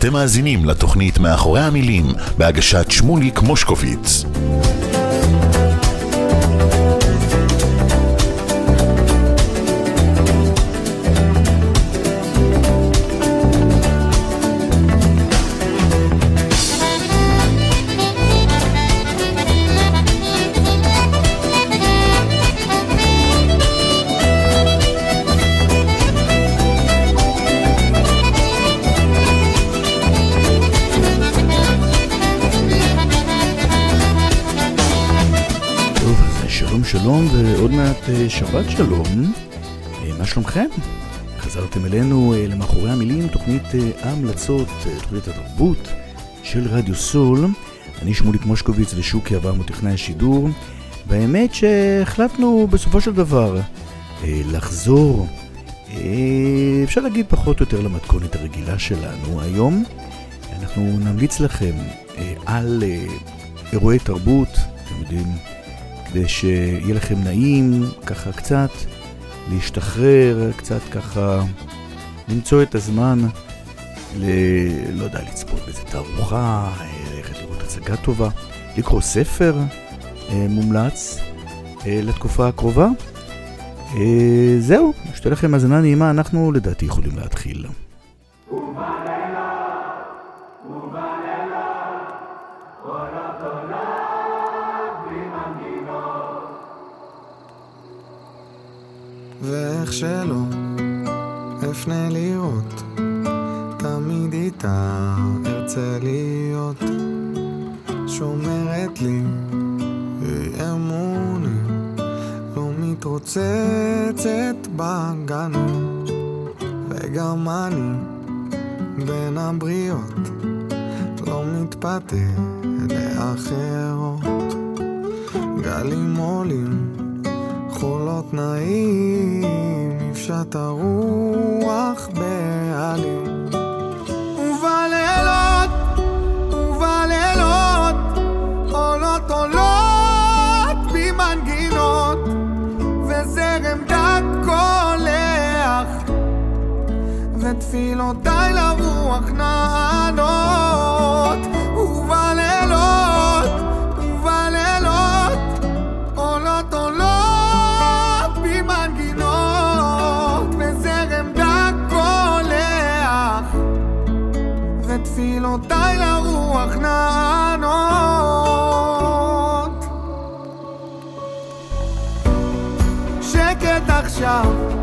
אתם מאזינים לתוכנית מאחורי המילים בהגשת שמוליק מושקוביץ. שלום ועוד מעט שבת שלום. מה שלומכם? חזרתם אלינו למאחורי המילים, תוכנית ההמלצות, תוכנית התרבות של רדיו סול. אני שמוליק מושקוביץ ושוקי אברהם טכנאי השידור. והאמת שהחלטנו בסופו של דבר לחזור, אפשר להגיד פחות או יותר למתכונת הרגילה שלנו. היום אנחנו נמליץ לכם על אירועי תרבות, אתם יודעים, כדי שיהיה לכם נעים, ככה קצת להשתחרר, קצת ככה למצוא את הזמן לא יודע, לצפות באיזה תערוכה, ללכת לראות הצגה טובה, לקרוא ספר מומלץ לתקופה הקרובה. זהו, שתהיה לכם הזנה נעימה, אנחנו לדעתי יכולים להתחיל. ואיך שלא אפנה לראות, תמיד איתה ארצה להיות, שומרת לי אמוני, לא מתרוצצת בגנות, וגם אני בין הבריות לא מתפתה לאחרות. גלים עולים חולות נעים, יפשט הרוח בעלים, ובלילות עולות במנגינות, וזרם דת קולח, ותפילותיי לרוח נענות. ובלילות עולות תפילותיי לרוח נענות. שקט עכשיו,